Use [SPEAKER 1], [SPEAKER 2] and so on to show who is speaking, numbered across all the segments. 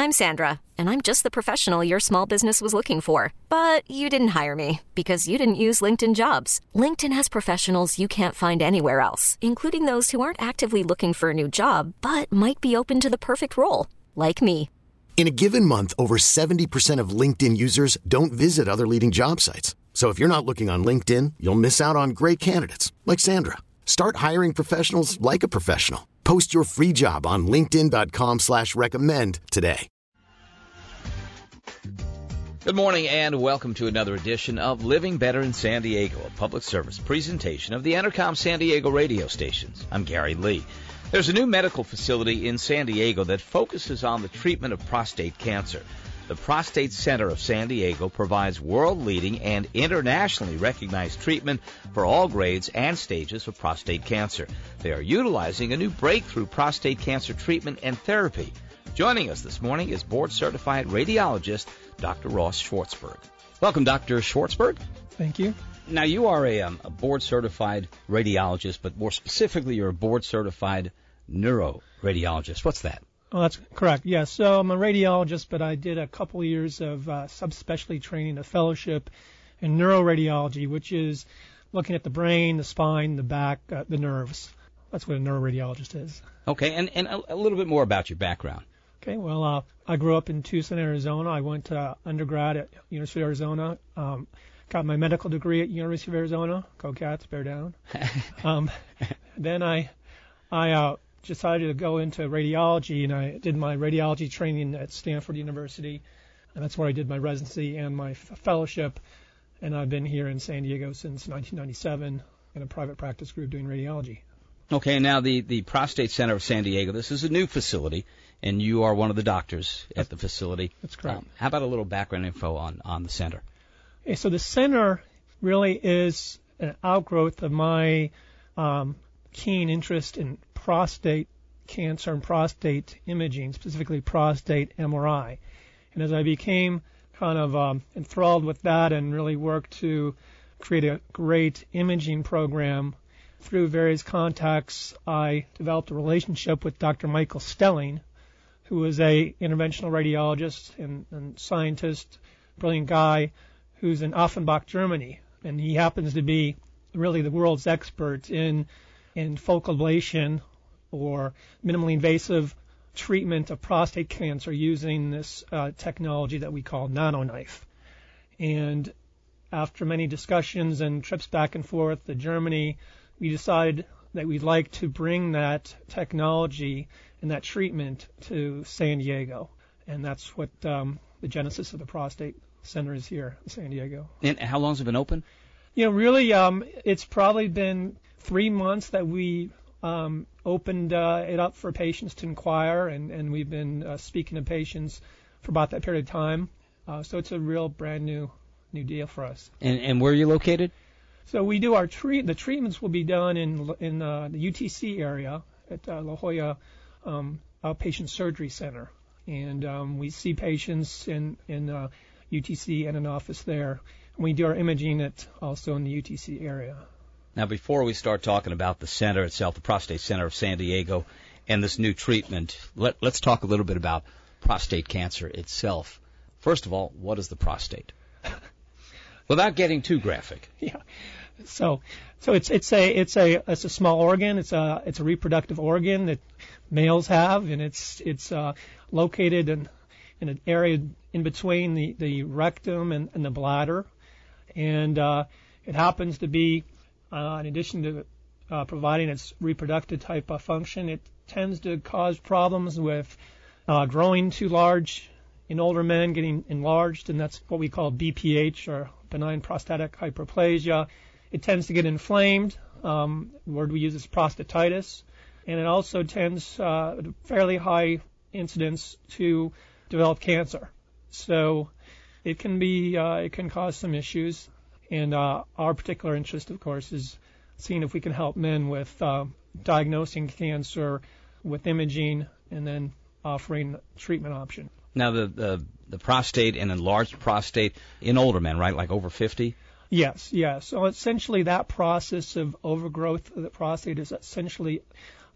[SPEAKER 1] I'm Sandra, and I'm just the professional your small business was looking for. But you didn't hire me because you didn't use LinkedIn Jobs. LinkedIn has professionals you can't find anywhere else, including those who aren't actively looking for a new job, but might be open to the perfect role, like me.
[SPEAKER 2] In a given month, over 70% of LinkedIn users don't visit other leading job sites. So if you're not looking on LinkedIn, you'll miss out on great candidates like Sandra. Start hiring professionals like a professional. Post your free job on linkedin.com/recommend today.
[SPEAKER 3] Good morning and welcome to another edition of Living Better in San Diego, a public service presentation of the Entercom San Diego radio stations. I'm Gary Lee. There's a new medical facility in San Diego that focuses on the treatment of prostate cancer. The Prostate Center of San Diego provides world-leading and internationally recognized treatment for all grades and stages of prostate cancer. They are utilizing a new breakthrough prostate cancer treatment and therapy. Joining us this morning is board-certified radiologist Dr. Ross Schwartzberg. Welcome, Dr. Schwartzberg.
[SPEAKER 4] Thank you.
[SPEAKER 3] Now, you are a board-certified radiologist, but more specifically, you're a board-certified neuroradiologist. What's that?
[SPEAKER 4] Oh, that's correct. Yes. So I'm a radiologist, but I did a couple of years of subspecialty training, a fellowship in neuroradiology, which is looking at the brain, the spine, the back, the nerves. That's what a neuroradiologist is.
[SPEAKER 3] Okay, and a little bit more about your background.
[SPEAKER 4] Okay. Well, I grew up in Tucson, Arizona. I went to undergrad at University of Arizona. Got my medical degree at University of Arizona. Go Cats, bear down. Then I decided to go into radiology, and I did my radiology training at Stanford University, and that's where I did my residency and my fellowship, and I've been here in San Diego since 1997 in a private practice group doing radiology.
[SPEAKER 3] Okay, now the Prostate Center of San Diego, this is a new facility, and you are one of the doctors at the facility.
[SPEAKER 4] That's correct.
[SPEAKER 3] How about a little background info on the center?
[SPEAKER 4] Okay, so the center really is an outgrowth of my keen interest in prostate cancer and prostate imaging, specifically prostate MRI. And as I became kind of enthralled with that and really worked to create a great imaging program through various contacts, I developed a relationship with Dr. Michael Stelling, who is a interventional radiologist and scientist, brilliant guy, who's in Offenbach, Germany. And he happens to be really the world's expert in focal ablation or minimally invasive treatment of prostate cancer using this technology that we call NanoKnife. And after many discussions and trips back and forth to Germany, we decided that we'd like to bring that technology and that treatment to San Diego. And that's what the genesis of the Prostate Center is here in San Diego.
[SPEAKER 3] And how long has it been open?
[SPEAKER 4] Really, it's probably been 3 months that we opened it up for patients to inquire, and we've been speaking to patients for about that period of time. So it's a real brand new deal for us.
[SPEAKER 3] And where are you located?
[SPEAKER 4] So we do the treatments will be done in the UTC area at La Jolla Outpatient Surgery Center, and we see patients in UTC and an office there. And we do our imaging also in the UTC area.
[SPEAKER 3] Now, before we start talking about the center itself, the Prostate Center of San Diego, and this new treatment, let's talk a little bit about prostate cancer itself. First of all, what is the prostate? Without getting too graphic.
[SPEAKER 4] Yeah. So it's a small organ. It's a reproductive organ that males have, and it's located in an area in between the rectum and the bladder, and it happens to be, in addition to providing its reproductive type of function, it tends to cause problems with growing too large in older men, getting enlarged, and that's what we call BPH, or benign prostatic hyperplasia. It tends to get inflamed. The word we use is prostatitis, and it also tends fairly high incidence to develop cancer. So it can cause some issues. And our particular interest, of course, is seeing if we can help men with diagnosing cancer with imaging and then offering treatment option.
[SPEAKER 3] Now, the prostate and enlarged prostate in older men, right, like over 50?
[SPEAKER 4] Yes. So essentially that process of overgrowth of the prostate is essentially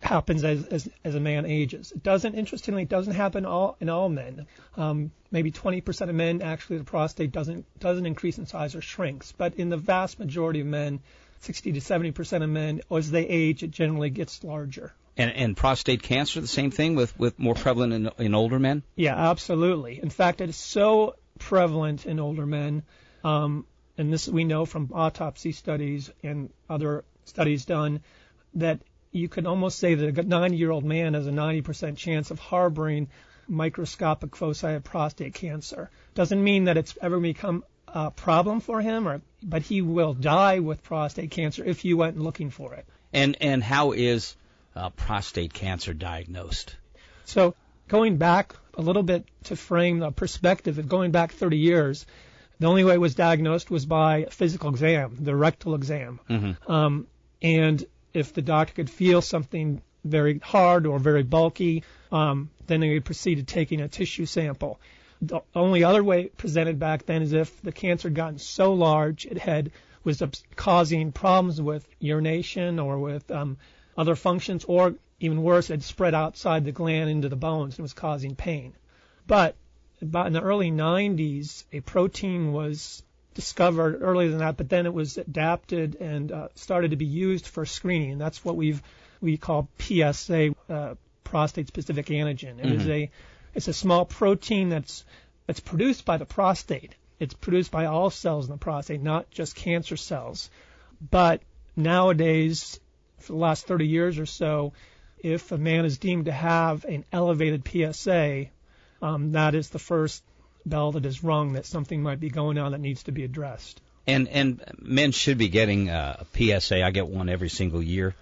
[SPEAKER 4] happens as a man ages. Interestingly, it doesn't happen in all men. Maybe 20% of men, actually, the prostate doesn't increase in size or shrinks. But in the vast majority of men, 60 to 70% of men, as they age, it generally gets larger.
[SPEAKER 3] And prostate cancer, the same thing with more prevalent in older men?
[SPEAKER 4] Yeah, absolutely. In fact, it is so prevalent in older men, and this we know from autopsy studies and other studies done, that you could almost say that a 90-year-old man has a 90% chance of harboring microscopic foci of prostate cancer. Doesn't mean that it's ever become a problem for him, but he will die with prostate cancer if you went looking for it.
[SPEAKER 3] And how is prostate cancer diagnosed?
[SPEAKER 4] So going back a little bit to frame the perspective of going back 30 years, the only way it was diagnosed was by a physical exam, the rectal exam. Mm-hmm. And if the doctor could feel something very hard or very bulky, then they would proceed to taking a tissue sample. The only other way presented back then is if the cancer had gotten so large it was causing problems with urination or with other functions, or even worse, it had spread outside the gland into the bones and was causing pain. But about in the early 90s, a protein was discovered earlier than that, but then it was adapted and started to be used for screening. And that's what we call PSA, prostate-specific antigen. It's a small protein that's produced by the prostate. It's produced by all cells in the prostate, not just cancer cells. But nowadays, for the last 30 years or so, if a man is deemed to have an elevated PSA, that is the first bell that is rung that something might be going on that needs to be addressed.
[SPEAKER 3] And men should be getting a PSA. I get one every single year.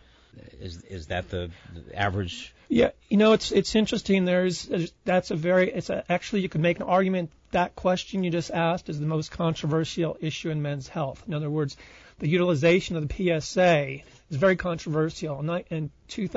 [SPEAKER 3] Is that the average?
[SPEAKER 4] Yeah, it's interesting. Actually you could make an argument that question you just asked is the most controversial issue in men's health. In other words, the utilization of the PSA is very controversial. In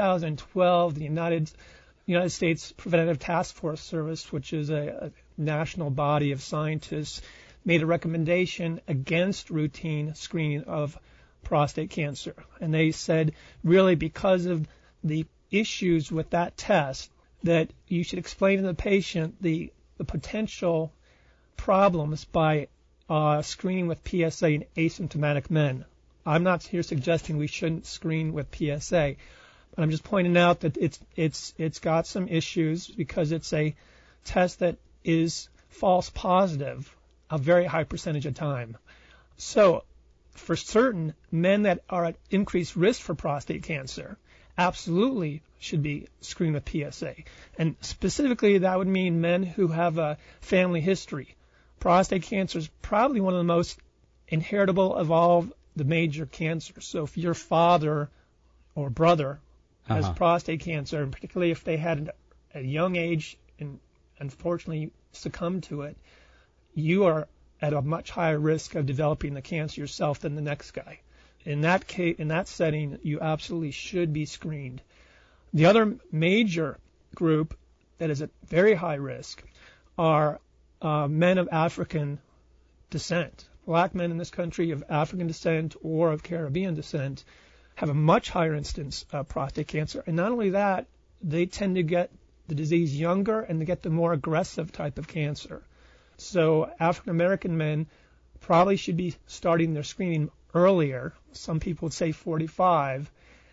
[SPEAKER 4] 2012, the United States Preventive Task Force Service, which is a national body of scientists, made a recommendation against routine screening of prostate cancer. And they said, really, because of the issues with that test, that you should explain to the patient the potential problems by screening with PSA in asymptomatic men. I'm not here suggesting we shouldn't screen with PSA. I'm just pointing out that it's got some issues because it's a test that is false positive a very high percentage of time. So for certain men that are at increased risk for prostate cancer, absolutely should be screened with PSA. And specifically that would mean men who have a family history. Prostate cancer is probably one of the most inheritable of all the major cancers. So if your father or brother has prostate cancer, and particularly if they had at a young age and unfortunately succumbed to it, you are at a much higher risk of developing the cancer yourself than the next guy. In that case, in that setting, you absolutely should be screened. The other major group that is at very high risk are men of African descent. Black men in this country of African descent or of Caribbean descent have a much higher incidence of prostate cancer. And not only that, they tend to get the disease younger and they get the more aggressive type of cancer. So African American men probably should be starting their screening earlier. Some people would say 45.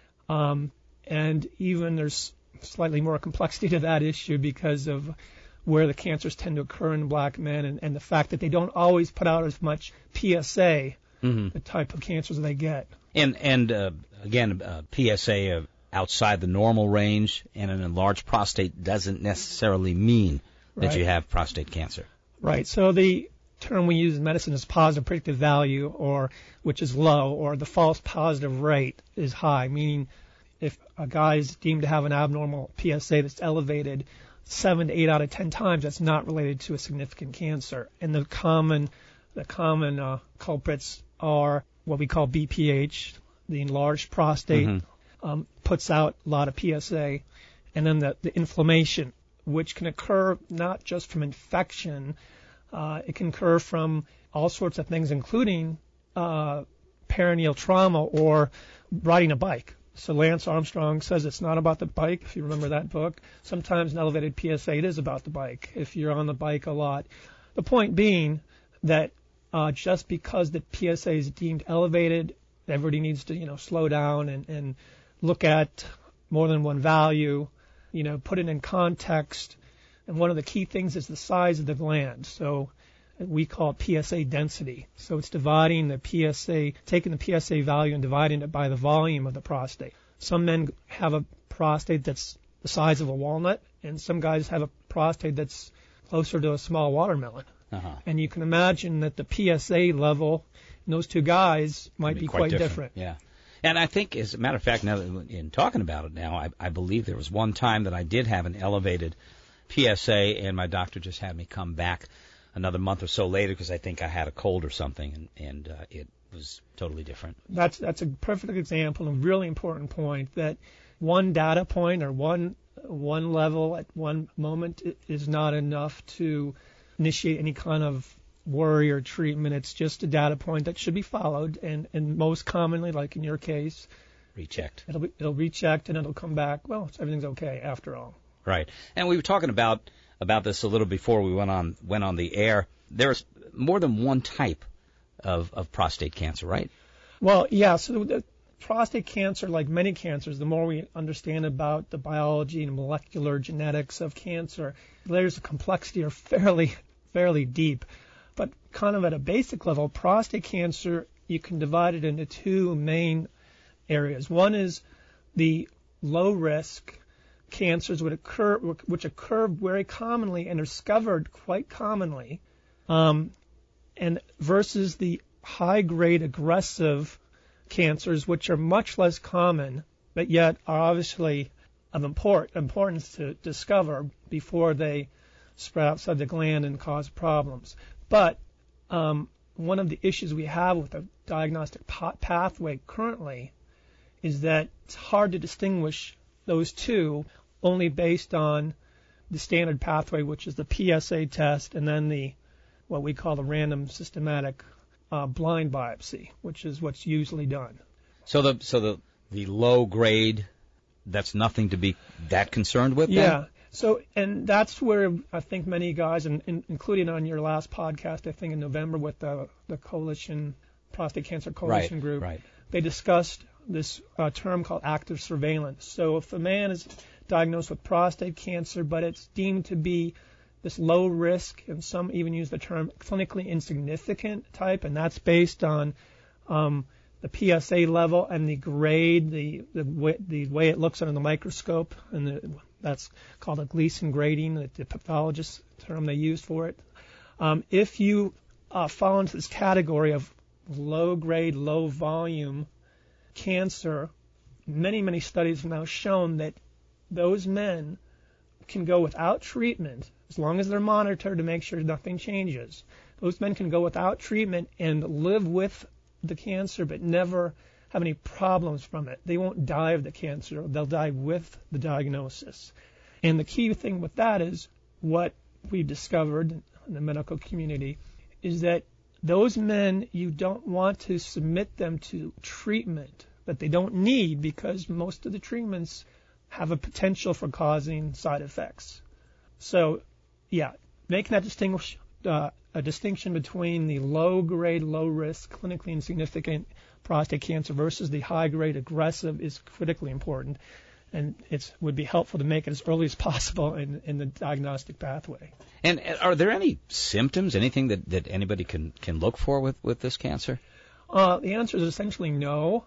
[SPEAKER 4] And even there's slightly more complexity to that issue because of where the cancers tend to occur in black men and the fact that they don't always put out as much PSA, the type of cancers they get.
[SPEAKER 3] And again, PSA outside the normal range and an enlarged prostate doesn't necessarily mean that you have prostate cancer.
[SPEAKER 4] Right. So the term we use in medicine is positive predictive value, or which is low, or the false positive rate is high, meaning if a guy is deemed to have an abnormal PSA that's elevated 7 to 8 out of 10 times, that's not related to a significant cancer. And the common culprits are what we call BPH, the enlarged prostate, puts out a lot of PSA, and then the inflammation, which can occur not just from infection, it can occur from all sorts of things, including perineal trauma or riding a bike. So Lance Armstrong says it's not about the bike, if you remember that book. Sometimes an elevated PSA, it is about the bike, if you're on the bike a lot. The point being that just because the PSA is deemed elevated, everybody needs to, slow down and look at more than one value, put it in context. And one of the key things is the size of the gland. So we call it PSA density. So it's dividing the PSA, taking the PSA value and dividing it by the volume of the prostate. Some men have a prostate that's the size of a walnut, and some guys have a prostate that's closer to a small watermelon.
[SPEAKER 3] Uh-huh.
[SPEAKER 4] And you can imagine that the PSA level in those two guys might be quite different.
[SPEAKER 3] Yeah. And I think, as a matter of fact, now that in talking about it now, I believe there was one time that I did have an elevated PSA, and my doctor just had me come back another month or so later because I think I had a cold or something, and it was totally different.
[SPEAKER 4] That's a perfect example and a really important point that one data point or one level at one moment is not enough to initiate any kind of worry or treatment. It's just a data point that should be followed, and most commonly, like in your case,
[SPEAKER 3] rechecked.
[SPEAKER 4] It'll rechecked and it'll come back. Well, everything's okay after all.
[SPEAKER 3] Right. And we were talking about this a little before we went on the air. There's more than one type of prostate cancer, right?
[SPEAKER 4] Well, yeah. So the prostate cancer, like many cancers, the more we understand about the biology and molecular genetics of cancer, layers of complexity are fairly deep. But kind of at a basic level, prostate cancer, you can divide it into two main areas. One is the low risk cancers which occur very commonly and are discovered quite commonly, and versus the high-grade aggressive cancers, which are much less common, but yet are obviously of importance to discover before they spread outside the gland and cause problems. But one of the issues we have with the diagnostic pathway currently is that it's hard to distinguish those two only based on the standard pathway, which is the PSA test, and then what we call the random systematic blind biopsy, which is what's usually done.
[SPEAKER 3] So the low grade, that's nothing to be that concerned with?
[SPEAKER 4] Yeah.
[SPEAKER 3] Then?
[SPEAKER 4] So, and that's where I think many guys, and including on your last podcast, I think in November with the coalition, prostate cancer coalition group, they discussed this term called active surveillance. So if a man is diagnosed with prostate cancer, but it's deemed to be this low risk, and some even use the term clinically insignificant type, and that's based on the PSA level and the grade, the way it looks under the microscope, and that's called a Gleason grading, the pathologist term they use for it. If you fall into this category of low grade, low volume cancer, many studies have now shown that those men can go without treatment as long as they're monitored to make sure nothing changes. Those men can go without treatment and live with the cancer but never have any problems from it. They won't die of the cancer. They'll die with the diagnosis. And the key thing with that is what we've discovered in the medical community is that those men, you don't want to submit them to treatment that they don't need because most of the treatments have a potential for causing side effects. So, yeah, making that a distinction between the low-grade, low-risk, clinically insignificant prostate cancer versus the high-grade aggressive is critically important, and it would be helpful to make it as early as possible in the diagnostic pathway.
[SPEAKER 3] And are there any symptoms, anything that anybody can look for with this cancer?
[SPEAKER 4] The answer is essentially no.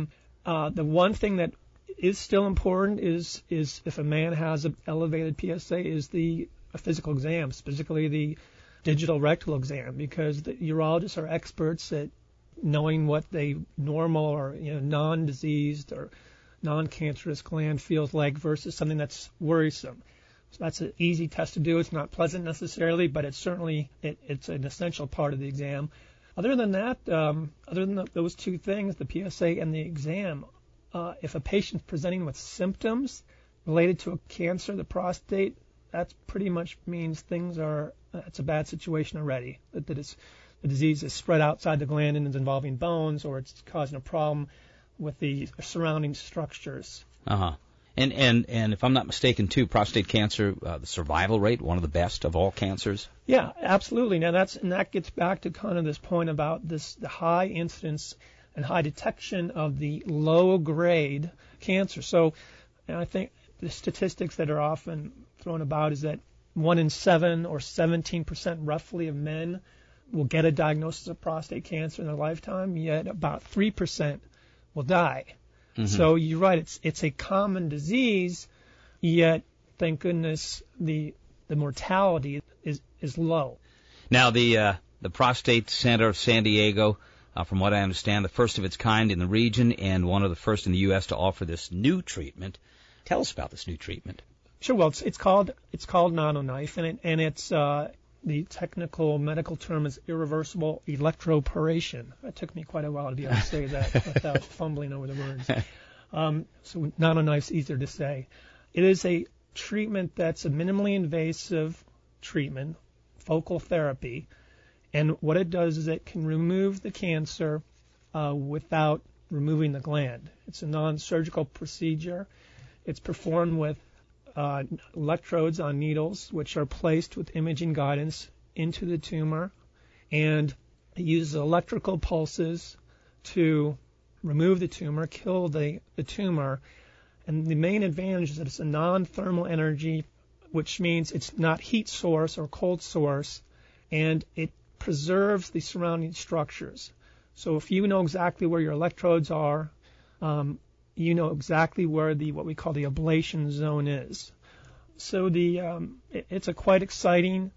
[SPEAKER 4] The one thing that is still important is if a man has an elevated PSA is the physical exam, specifically the digital rectal exam, because the urologists are experts at knowing what the normal or non-diseased or non-cancerous gland feels like versus something that's worrisome. So that's an easy test to do. It's not pleasant necessarily, but it's certainly it's an essential part of the exam. Other than that, those two things, the PSA and the exam, if a patient's presenting with symptoms related to a cancer, the prostate, that pretty much means it's a bad situation already. That the disease is spread outside the gland and is involving bones, or it's causing a problem with the surrounding structures.
[SPEAKER 3] Uh-huh. And if I'm not mistaken, too, prostate cancer, the survival rate, one of the best of all cancers?
[SPEAKER 4] Yeah, absolutely. Now that gets back to kind of this point about the high incidence and high detection of the low-grade cancer. So I think the statistics that are often thrown about is that 1 in 7 or 17% roughly of men will get a diagnosis of prostate cancer in their lifetime, yet about 3% will die. Mm-hmm. So you're right, it's a common disease, yet thank goodness the mortality is low.
[SPEAKER 3] Now the Prostate Center of San Diego, from what I understand, the first of its kind in the region and one of the first in the U.S. to offer this new treatment. Tell us about this new treatment.
[SPEAKER 4] Sure. Well, it's called NanoKnife, and it's the technical medical term is irreversible electroporation. It took me quite a while to be able to say that without fumbling over the words. So NanoKnife's easier to say. It is a treatment that's a minimally invasive treatment, focal therapy, and what it does is it can remove the cancer without removing the gland. It's a non-surgical procedure. It's performed with electrodes on needles, which are placed with imaging guidance into the tumor, and it uses electrical pulses to remove the tumor, kill the tumor. And the main advantage is that it's a non-thermal energy, which means it's not heat source or cold source, and it preserves the surrounding structures. So if you know exactly where your electrodes are, you know exactly where what we call the ablation zone is. So it's a quite exciting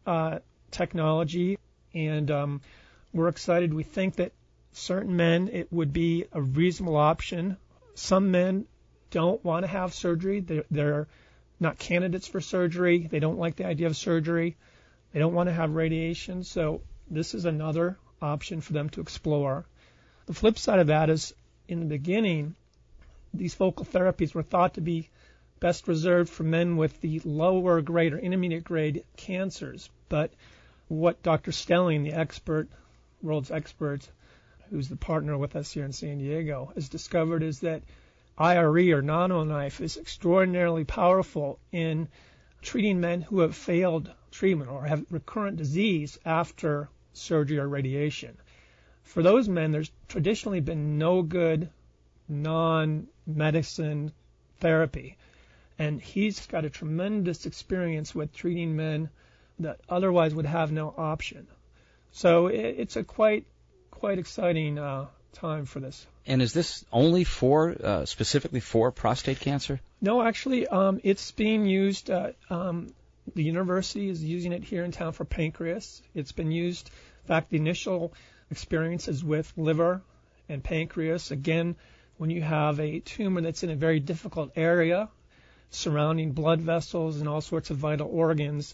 [SPEAKER 4] technology, and we're excited. We think that certain men, it would be a reasonable option. Some men don't want to have surgery. They're not candidates for surgery. They don't like the idea of surgery. They don't want to have radiation. So this is another option for them to explore. The flip side of that is, in the beginning, these focal therapies were thought to be best reserved for men with the lower grade or intermediate grade cancers. But what Dr. Stelling, the expert, world's expert, who's the partner with us here in San Diego, has discovered is that IRE or NanoKnife is extraordinarily powerful in treating men who have failed treatment or have recurrent disease after surgery or radiation. For those men, there's traditionally been no good non-medicine therapy. And he's got a tremendous experience with treating men that otherwise would have no option. So it's a quite exciting time for this.
[SPEAKER 3] And is this only specifically for prostate cancer?
[SPEAKER 4] No, actually, it's being used. The university is using it here in town for pancreas. It's been used. In fact, the initial experience is with liver and pancreas. Again, when you have a tumor that's in a very difficult area surrounding blood vessels and all sorts of vital organs,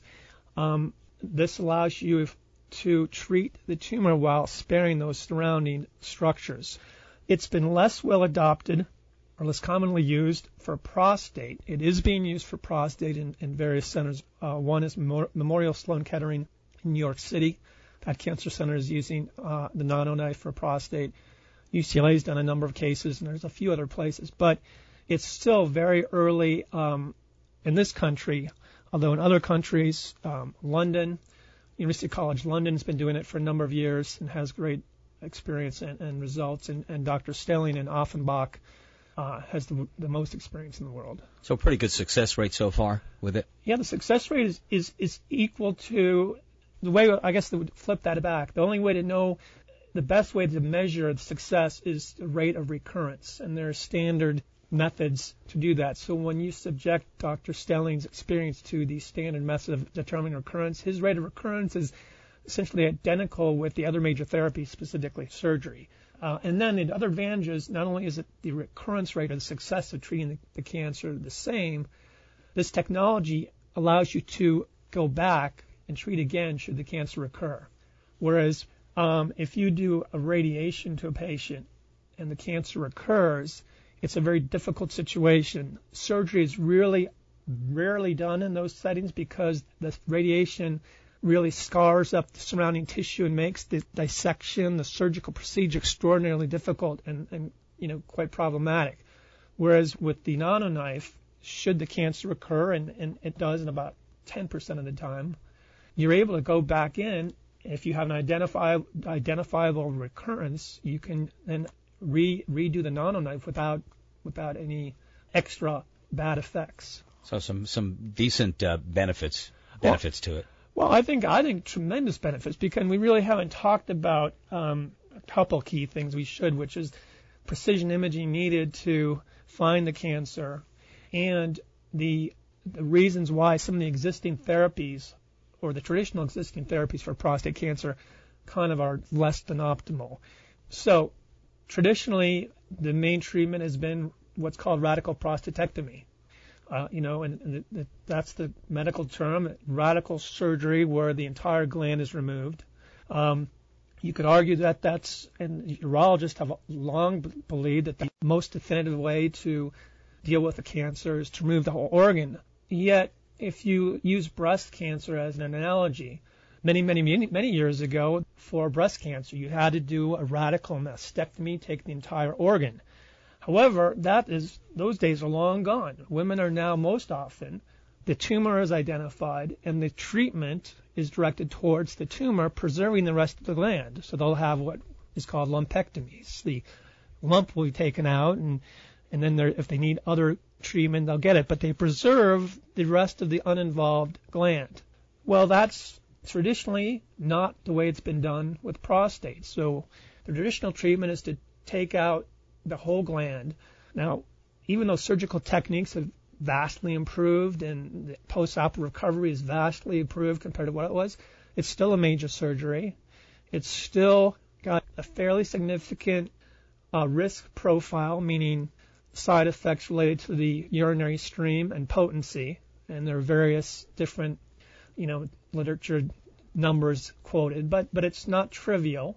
[SPEAKER 4] this allows you to treat the tumor while sparing those surrounding structures. It's been less well adopted or less commonly used for prostate. It is being used for prostate in various centers. One is Memorial Sloan Kettering in New York City. That cancer center is using the NanoKnife for prostate. UCLA's done a number of cases, and there's a few other places. But it's still very early in this country, although in other countries, London, University College London has been doing it for a number of years and has great experience and results. And Dr. Stelling in Offenbach has the most experience in the world. So
[SPEAKER 3] pretty good success rate so far with it?
[SPEAKER 4] Yeah, the success rate is equal to the way, I guess they would flip that back. The only way to know, the best way to measure the success is the rate of recurrence, and there are standard methods to do that. So when you subject Dr. Stelling's experience to the standard method of determining recurrence, his rate of recurrence is essentially identical with the other major therapies, specifically surgery. And then the other advantages, not only is it the recurrence rate or the success of treating the cancer the same, this technology allows you to go back and treat again should the cancer recur. Whereas if you do a radiation to a patient and the cancer recurs, it's a very difficult situation. Surgery is really rarely done in those settings because the radiation really scars up the surrounding tissue and makes the dissection, the surgical procedure, extraordinarily difficult. And quite problematic. Whereas with the nano-knife, should the cancer occur, and it does in about 10% of the time, you're able to go back in. If you have an identifiable recurrence, you can then redo the nano-knife without any extra bad effects.
[SPEAKER 3] So some decent benefits to it.
[SPEAKER 4] Well, I think tremendous benefits, because we really haven't talked about a couple key things we should, which is precision imaging needed to find the cancer, and the reasons why some of the existing therapies, or the traditional existing therapies for prostate cancer, kind of are less than optimal. So traditionally, the main treatment has been what's called radical prostatectomy. That's the medical term, radical surgery, where the entire gland is removed. You could argue and urologists have long believed that the most definitive way to deal with the cancer is to remove the whole organ. Yet, if you use breast cancer as an analogy, many years ago, for breast cancer, you had to do a radical mastectomy, take the entire organ. However, those days are long gone. Women are now, most often, the tumor is identified, and the treatment is directed towards the tumor, preserving the rest of the gland. So they'll have what is called lumpectomies. The lump will be taken out, and then if they need other treatment, they'll get it. But they preserve the rest of the uninvolved gland. Well, that's traditionally not the way it's been done with prostate. So the traditional treatment is to take out the whole gland. Now, even though surgical techniques have vastly improved and the post-operative recovery is vastly improved compared to what it was, it's still a major surgery. It's still got a fairly significant risk profile, meaning side effects related to the urinary stream and potency, and there are various different, literature numbers quoted, but it's not trivial.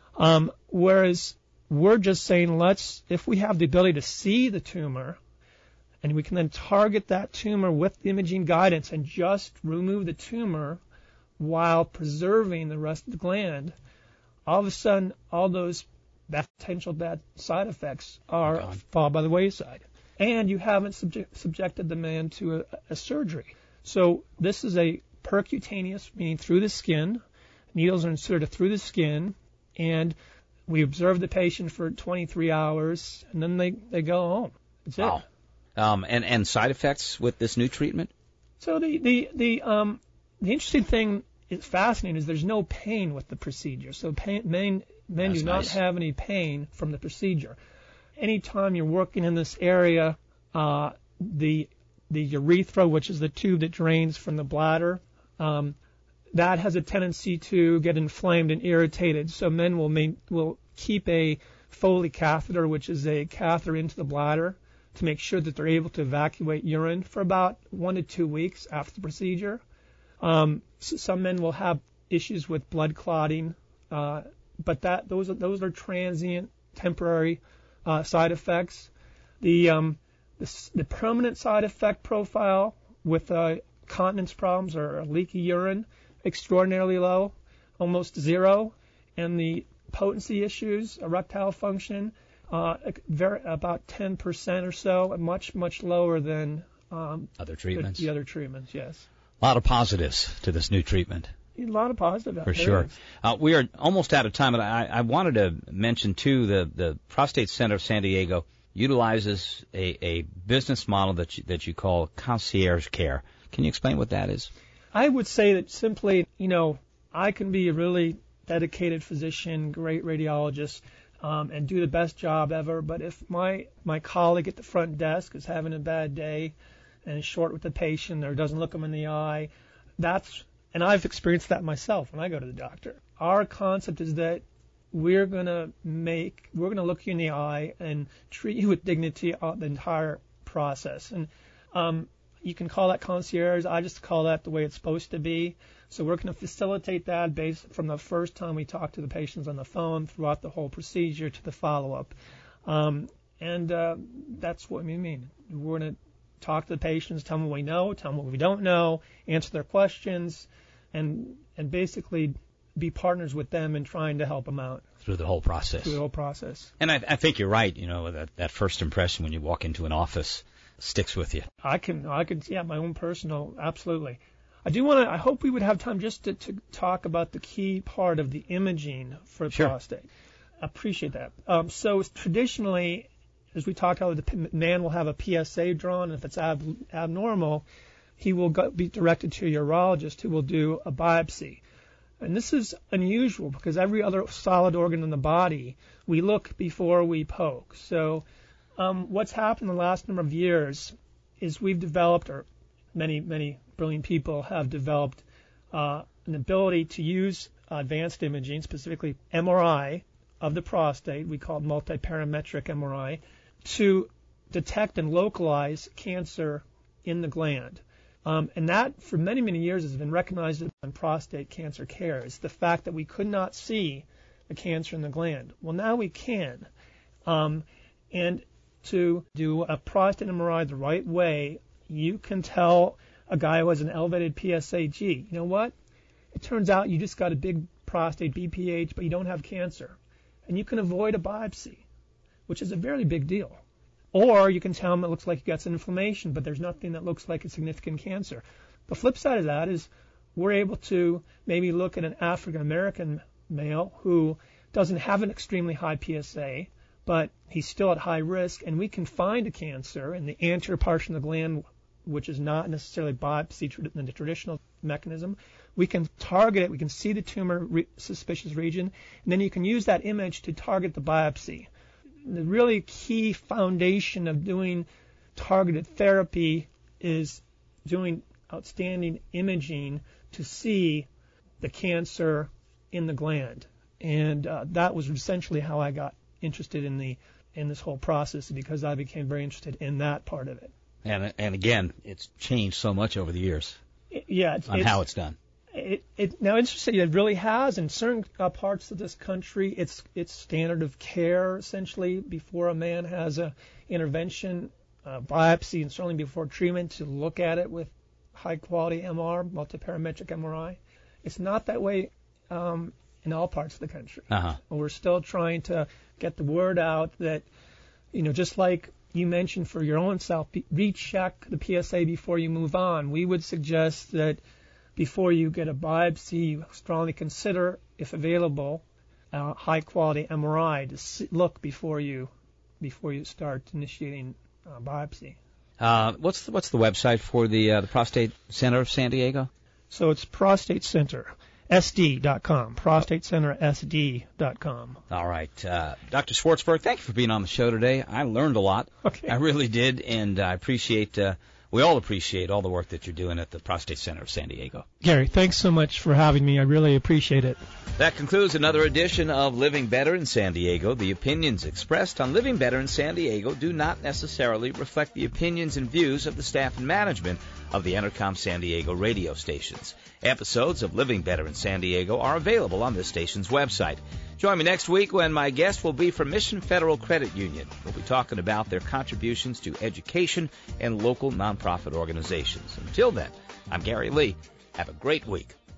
[SPEAKER 4] Whereas we're just saying, if we have the ability to see the tumor, and we can then target that tumor with the imaging guidance and just remove the tumor while preserving the rest of the gland, all of a sudden, all those potential bad side effects fall by the wayside. And you haven't subjected the man to a surgery. So this is a percutaneous, meaning through the skin. Needles are inserted through the skin, and we observe the patient for 23 hours, and then they go home. That's it.
[SPEAKER 3] And side effects with this new treatment?
[SPEAKER 4] So the interesting thing is fascinating is there's no pain with the procedure. So men do not have any pain from the procedure. Anytime you're working in this area, the urethra, which is the tube that drains from the bladder, that has a tendency to get inflamed and irritated. So men will keep a Foley catheter, which is a catheter into the bladder, to make sure that they're able to evacuate urine for about 1 to 2 weeks after the procedure. Some men will have issues with blood clotting, but those are transient, temporary side effects. The permanent side effect profile with continence problems or leaky urine, extraordinarily low, almost zero, and the potency issues, erectile function, about 10% or so, much lower than
[SPEAKER 3] other treatments.
[SPEAKER 4] The other treatments, yes.
[SPEAKER 3] A lot of positives to this new treatment.
[SPEAKER 4] A lot of positives.
[SPEAKER 3] For sure. We are almost out of time, and I wanted to mention, too, the Prostate Center of San Diego utilizes a business model that you call concierge care. Can you explain what that is?
[SPEAKER 4] I would say that simply, I can be a really dedicated physician, great radiologist, and do the best job ever. But if my colleague at the front desk is having a bad day and is short with the patient or doesn't look them in the eye, and I've experienced that myself when I go to the doctor. Our concept is that we're going to look you in the eye and treat you with dignity the entire process. And you can call that concierge. I just call that the way it's supposed to be. So we're going to facilitate that based from the first time we talk to the patients on the phone throughout the whole procedure to the follow-up. And that's what we mean. We're going to talk to the patients, tell them what we know, tell them what we don't know, answer their questions, and basically be partners with them in trying to help them out
[SPEAKER 3] through the whole process. And I think you're right. That first impression when you walk into an office sticks with you.
[SPEAKER 4] I can, my own personal, absolutely. I hope we would have time just to talk about the key part of the imaging for prostate. I appreciate that. So traditionally, as we talked about, the man will have a PSA drawn, and if it's abnormal, he will be directed to a urologist who will do a biopsy. And this is unusual because every other solid organ in the body, we look before we poke. So what's happened in the last number of years is we've developed, or many brilliant people have developed, an ability to use advanced imaging, specifically MRI of the prostate, we call it multiparametric MRI, to detect and localize cancer in the gland. And that, for many, many years, has been recognized in prostate cancer care. It's the fact that we could not see the cancer in the gland. Well, now we can. And to do a prostate MRI the right way, you can tell a guy who has an elevated PSA, you know what? It turns out you just got a big prostate, BPH, but you don't have cancer. And you can avoid a biopsy, which is a very big deal. Or you can tell him it looks like you got some inflammation, but there's nothing that looks like a significant cancer. The flip side of that is we're able to maybe look at an African-American male who doesn't have an extremely high PSA, but he's still at high risk, and we can find a cancer in the anterior portion of the gland, which is not necessarily biopsy in the traditional mechanism. We can target it. We can see the tumor suspicious region, and then you can use that image to target the biopsy. The really key foundation of doing targeted therapy is doing outstanding imaging to see the cancer in the gland. And that was essentially how I got interested in this whole process, because I became very interested in that part of it.
[SPEAKER 3] And again, it's changed so much over the years. How it's done.
[SPEAKER 4] Now, interesting, it really has. In certain parts of this country, it's standard of care, essentially, before a man has a intervention, biopsy, and certainly before treatment, to look at it with high-quality MR, multiparametric MRI. It's not that way in all parts of the country.
[SPEAKER 3] Uh-huh.
[SPEAKER 4] And we're still trying to get the word out that, just like you mentioned for your own self, recheck the PSA before you move on. We would suggest that before you get a biopsy, you strongly consider, if available, a high-quality MRI to look before you start initiating biopsy.
[SPEAKER 3] What's the website for the Prostate Center of San Diego?
[SPEAKER 4] So it's Prostate Center. SD.com, prostatecentersd.com.
[SPEAKER 3] All right. Dr. Swartzberg, thank you for being on the show today. I learned a lot.
[SPEAKER 4] Okay.
[SPEAKER 3] I really did, and I appreciate, we all appreciate all the work that you're doing at the Prostate Center of San Diego.
[SPEAKER 4] Gary, thanks so much for having me. I really appreciate it.
[SPEAKER 3] That concludes another edition of Living Better in San Diego. The opinions expressed on Living Better in San Diego do not necessarily reflect the opinions and views of the staff and management of the Entercom San Diego radio stations. Episodes of Living Better in San Diego are available on this station's website. Join me next week when my guest will be from Mission Federal Credit Union. We'll be talking about their contributions to education and local nonprofit organizations. Until then, I'm Gary Lee. Have a great week.